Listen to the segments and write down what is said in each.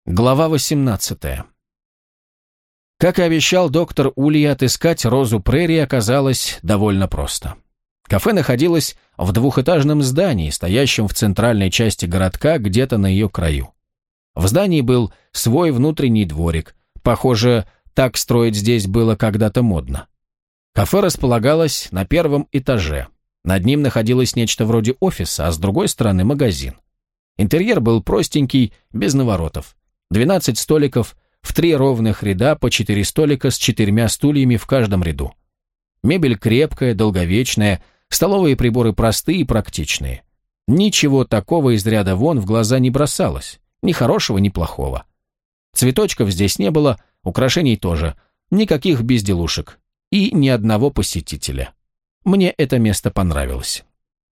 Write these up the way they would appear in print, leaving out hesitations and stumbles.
Глава 18. Как и обещал доктор Улья, отыскать Розу Прерии оказалось довольно просто. Кафе находилось в двухэтажном здании, стоящем в центральной части городка, где-то на ее краю. В здании был свой внутренний дворик. Похоже, так строить здесь было когда-то модно. Кафе располагалось на первом этаже. Над ним находилось нечто вроде офиса, а с другой стороны магазин. Интерьер был простенький, без наворотов. 12 столиков в 3 ровных ряда, по 4 столика с 4 стульями в каждом ряду. Мебель крепкая, долговечная, столовые приборы простые и практичные. Ничего такого из ряда вон в глаза не бросалось, ни хорошего, ни плохого. Цветочков здесь не было, украшений тоже, никаких безделушек и ни одного посетителя. Мне это место понравилось.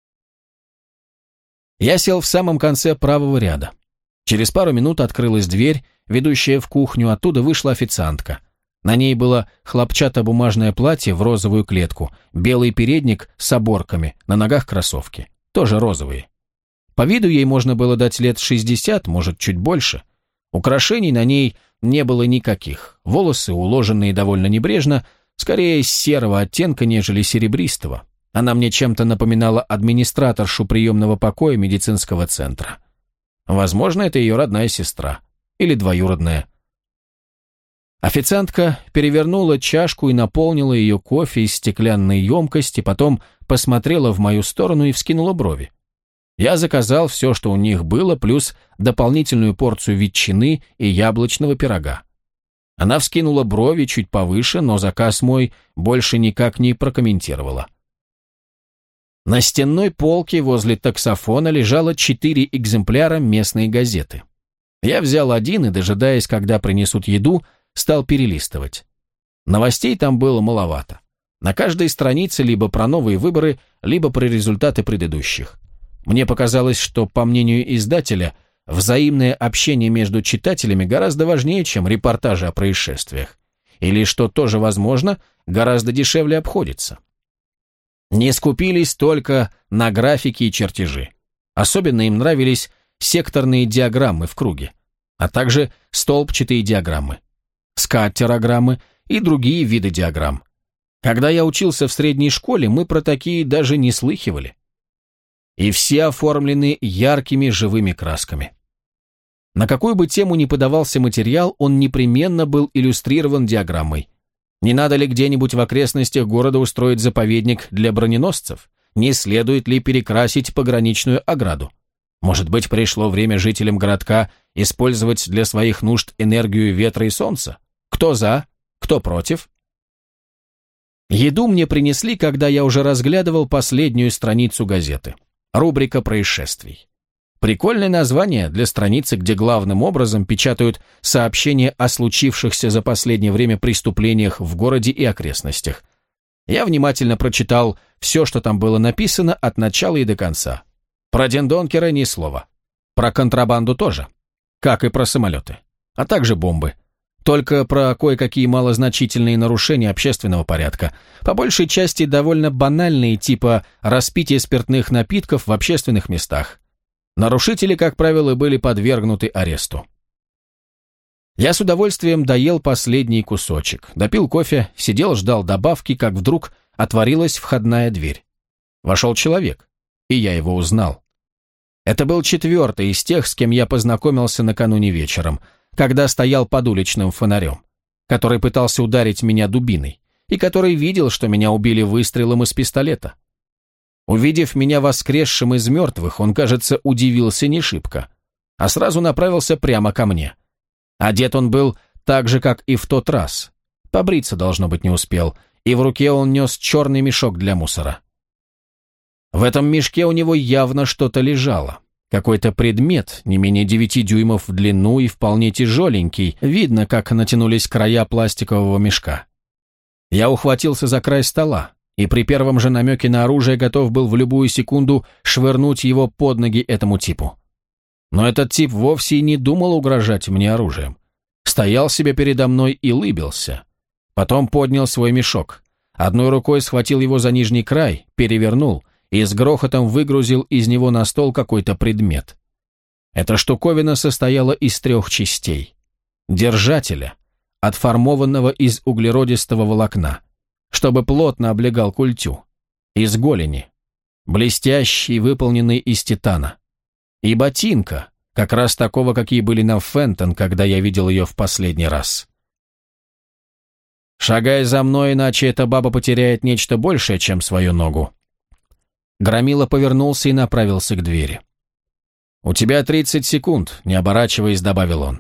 Я сел в самом конце правого ряда. Через пару минут открылась дверь, ведущая в кухню, оттуда вышла официантка. На ней было хлопчатобумажное платье в розовую клетку, белый передник с оборками, на ногах кроссовки, тоже розовые. По виду ей можно было дать лет 60, может, чуть больше. Украшений на ней не было никаких, волосы, уложенные довольно небрежно, скорее серого оттенка, нежели серебристого. Она мне чем-то напоминала администраторшу приемного покоя медицинского центра. Возможно, это ее родная сестра. Или двоюродная. Официантка перевернула чашку и наполнила ее кофе из стеклянной емкости, потом посмотрела в мою сторону и вскинула брови. Я заказал все, что у них было, плюс дополнительную порцию ветчины и яблочного пирога. Она вскинула брови чуть повыше, но заказ мой больше никак не прокомментировала. На стенной полке возле таксофона лежало 4 экземпляра местной газеты. Я взял один и, дожидаясь, когда принесут еду, стал перелистывать. Новостей там было маловато. На каждой странице либо про новые выборы, либо про результаты предыдущих. Мне показалось, что, по мнению издателя, взаимное общение между читателями гораздо важнее, чем репортажи о происшествиях. Или, что тоже возможно, гораздо дешевле обходится. Не скупились только на графики и чертежи. Особенно им нравились секторные диаграммы в круге, а также столбчатые диаграммы, скаттерограммы и другие виды диаграмм. Когда я учился в средней школе, мы про такие даже не слыхивали. И все оформлены яркими живыми красками. На какую бы тему ни подавался материал, он непременно был иллюстрирован диаграммой. Не надо ли где-нибудь в окрестностях города устроить заповедник для броненосцев? Не следует ли перекрасить пограничную ограду? Может быть, пришло время жителям городка использовать для своих нужд энергию ветра и солнца? Кто за? Кто против? Еду мне принесли, когда я уже разглядывал последнюю страницу газеты. Рубрика происшествий. Прикольное название для страницы, где главным образом печатают сообщения о случившихся за последнее время преступлениях в городе и окрестностях. Я внимательно прочитал все, что там было написано от начала и до конца. Про Дендонкера ни слова. Про контрабанду тоже. Как и про самолеты. А также бомбы. Только про кое-какие малозначительные нарушения общественного порядка. По большей части довольно банальные, типа распития спиртных напитков в общественных местах. Нарушители, как правило, были подвергнуты аресту. Я с удовольствием доел последний кусочек, допил кофе, сидел, ждал добавки, как вдруг отворилась входная дверь. Вошел человек, и я его узнал. Это был 4-й из тех, с кем я познакомился накануне вечером, когда стоял под уличным фонарем, который пытался ударить меня дубиной, и который видел, что меня убили выстрелом из пистолета. Увидев меня воскресшим из мертвых, он, кажется, удивился не шибко, а сразу направился прямо ко мне. Одет он был так же, как и в тот раз. Побриться, должно быть, не успел, и в руке он нес черный мешок для мусора. В этом мешке у него явно что-то лежало. Какой-то предмет, не менее 9 дюймов в длину и вполне тяжеленький, видно, как натянулись края пластикового мешка. Я ухватился за край стола, и при первом же намеке на оружие готов был в любую секунду швырнуть его под ноги этому типу. Но этот тип вовсе и не думал угрожать мне оружием. Стоял себе передо мной и лыбился. Потом поднял свой мешок. Одной рукой схватил его за нижний край, перевернул и с грохотом выгрузил из него на стол какой-то предмет. Эта штуковина состояла из 3 частей. Держателя, отформованного из углеродистого волокна, чтобы плотно облегал культю, из голени, блестящий, выполненный из титана, и ботинка, как раз такого, какие были на Фентон, когда я видел ее в последний раз. «Шагай за мной, иначе эта баба потеряет нечто большее, чем свою ногу». Громила повернулся и направился к двери. «У тебя 30 секунд», — не оборачиваясь, добавил он.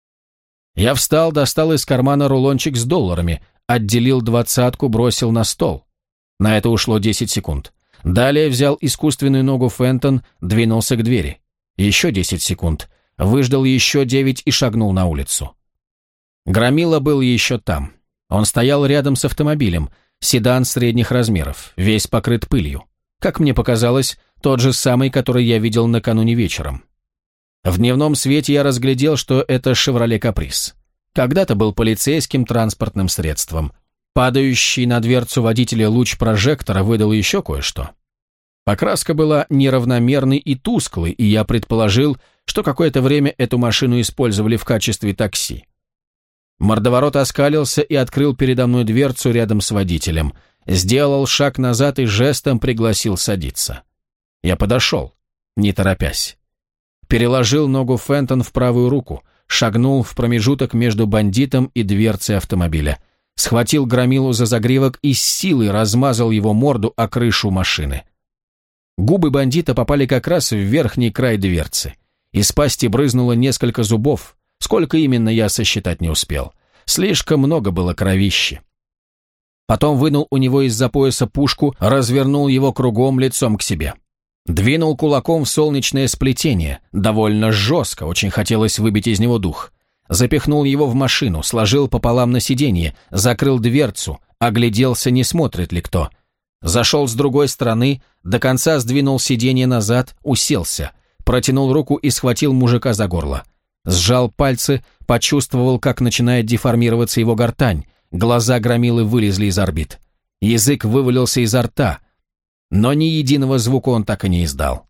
Я встал, достал из кармана рулончик с долларами, отделил 20-ку, бросил на стол. На это ушло 10 секунд. Далее взял искусственную ногу Фентон, двинулся к двери. Еще 10 секунд. Выждал еще 9 и шагнул на улицу. Громила был еще там. Он стоял рядом с автомобилем, седан средних размеров, весь покрыт пылью. Как мне показалось, тот же самый, который я видел накануне вечером. В дневном свете я разглядел, что это «Шевроле Каприз». Когда-то был полицейским транспортным средством. Падающий на дверцу водителя луч прожектора выдал еще кое-что. Покраска была неравномерной и тусклой, и я предположил, что какое-то время эту машину использовали в качестве такси. Мордоворот оскалился и открыл передо мной дверцу рядом с водителем. Сделал шаг назад и жестом пригласил садиться. Я подошел, не торопясь. Переложил ногу Фентон в правую руку, шагнул в промежуток между бандитом и дверцей автомобиля, схватил Громилу за загривок и с силой размазал его морду о крышу машины. Губы бандита попали как раз в верхний край дверцы. Из пасти брызнуло несколько зубов. Сколько именно, я сосчитать не успел. Слишком много было кровищи. Потом вынул у него из-за пояса пушку, развернул его кругом лицом к себе. Двинул кулаком в солнечное сплетение, довольно жестко, очень хотелось выбить из него дух. Запихнул его в машину, сложил пополам на сиденье, закрыл дверцу, огляделся, не смотрит ли кто. Зашел с другой стороны, до конца сдвинул сиденье назад, уселся, протянул руку и схватил мужика за горло. Сжал пальцы, почувствовал, как начинает деформироваться его гортань, глаза Громилы вылезли из орбит. Язык вывалился изо рта, но ни единого звука он так и не издал.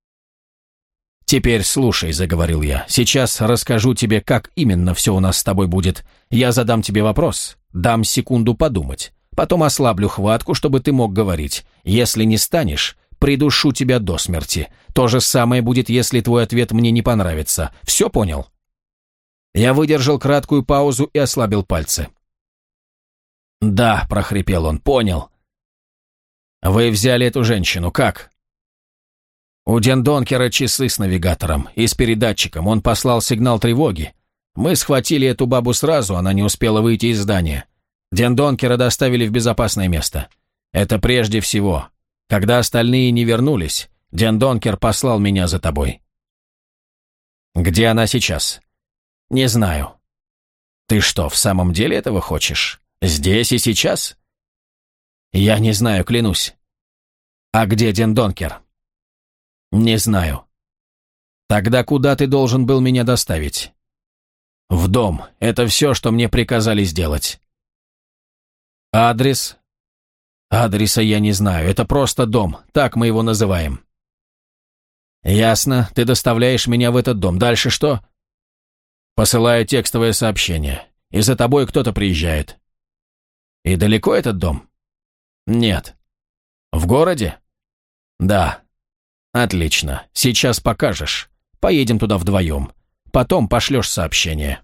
«Теперь слушай», — заговорил я, — «сейчас расскажу тебе, как именно все у нас с тобой будет. Я задам тебе вопрос, дам секунду подумать, потом ослаблю хватку, чтобы ты мог говорить. Если не станешь, придушу тебя до смерти. То же самое будет, если твой ответ мне не понравится. Все понял?» Я выдержал краткую паузу и ослабил пальцы. «Да», — прохрипел он, — «понял». «Вы взяли эту женщину, как?» «У Дендонкера часы с навигатором и с передатчиком, он послал сигнал тревоги. Мы схватили эту бабу сразу, она не успела выйти из здания. Дендонкера доставили в безопасное место. Это прежде всего. Когда остальные не вернулись, Дендонкер послал меня за тобой». «Где она сейчас?» «Не знаю». «Ты что, в самом деле этого хочешь? Здесь и сейчас?» «Я не знаю, клянусь». «А где Дендонкер?» «Не знаю». «Тогда куда ты должен был меня доставить?» «В дом. Это все, что мне приказали сделать». «Адрес?» «Адреса я не знаю. Это просто дом. Так мы его называем». «Ясно. Ты доставляешь меня в этот дом. Дальше что?» «Посылаю текстовое сообщение. И за тобой кто-то приезжает». «И далеко этот дом?» «Нет». «В городе?» «Да». «Отлично. Сейчас покажешь. Поедем туда вдвоем. Потом пошлешь сообщение».